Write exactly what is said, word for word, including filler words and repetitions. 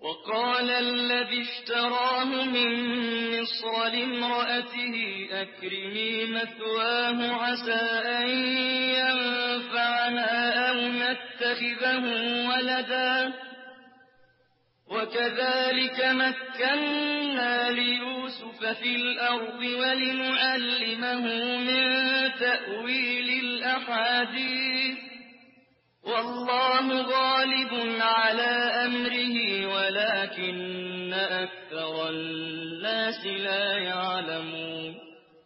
وقال الذي اشتراه من مصر لامرأته أكرمي مثواه عسى أن ينفعنا أو نتخذه ولدا وكذلك مكنا ليوسف في الأرض ولنعلمه من تأويل الأحاديث والله غالب على أمره ولكن أكثر الناس لا يعلمون